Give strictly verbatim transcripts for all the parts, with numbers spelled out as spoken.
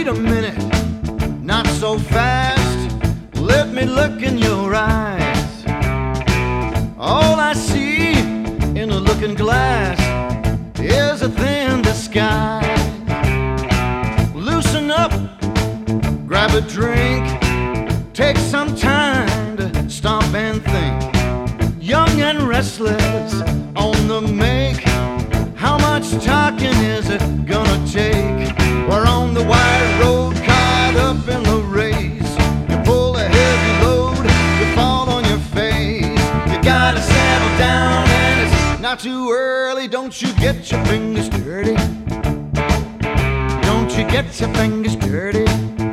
Wait a minute, not so fast. Let me look in your eyes. All I see in the looking glass is a thin disguise. Loosen up, grab a drink, take some time to stop and think. Young and restless on the make. How much talking is it gonna take? We're on the wide road, caught up in the race. You pull a heavy load, you fall on your face. You gotta settle down and it's not too early. Don't you get your fingers dirty? Don't you get your fingers dirty?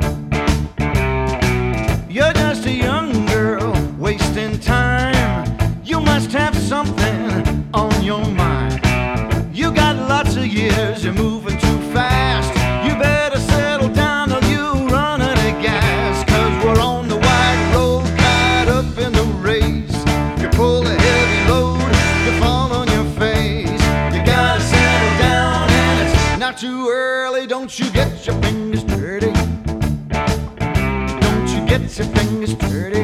You're just a young girl wasting time. You must have something on your mind. You got lots of years, you're moving too fast. You better settle down or you run out of gas. Cause we're on the wide road, caught up in the race. You pull a heavy load, you fall on your face. You gotta settle down and it's not too early. Don't you get your fingers dirty? Don't you get your fingers dirty?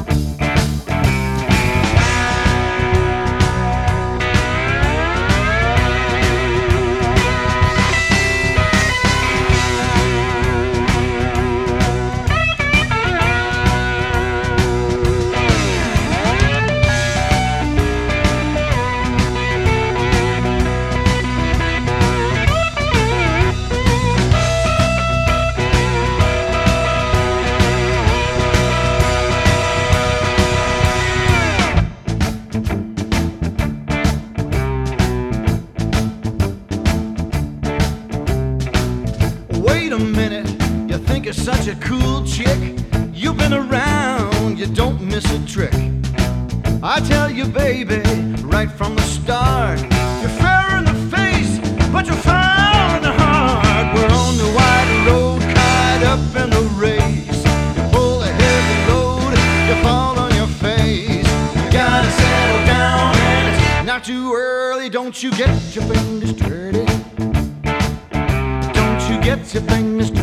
Wait a minute, you think you're such a cool chick. You've been around, you don't miss a trick. I tell you, baby, right from the start, you're fair in the face, but you're foul in the heart. We're on the wide road, caught up in the race. You pull a heavy load, you fall on your face. You gotta settle down and it's not too early. Don't you get your fingers dirty? Get your fingers